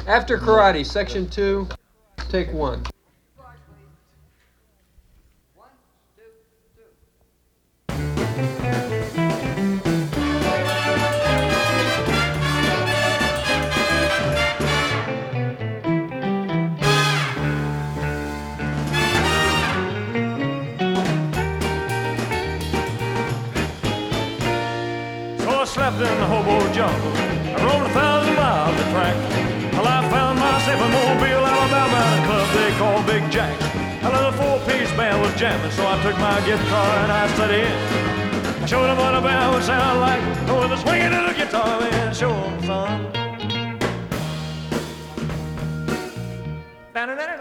After Karate, Section 2, Take 1. Slept in the hobo jungle. I rode 1,000 miles of track till I found myself in Mobile, Alabama, at a club they call Big Jack's. A little four-piece band was jamming, so I took my guitar and I studied in. I showed them what a band would sound like with a swinging of the guitar, man. Show them, son.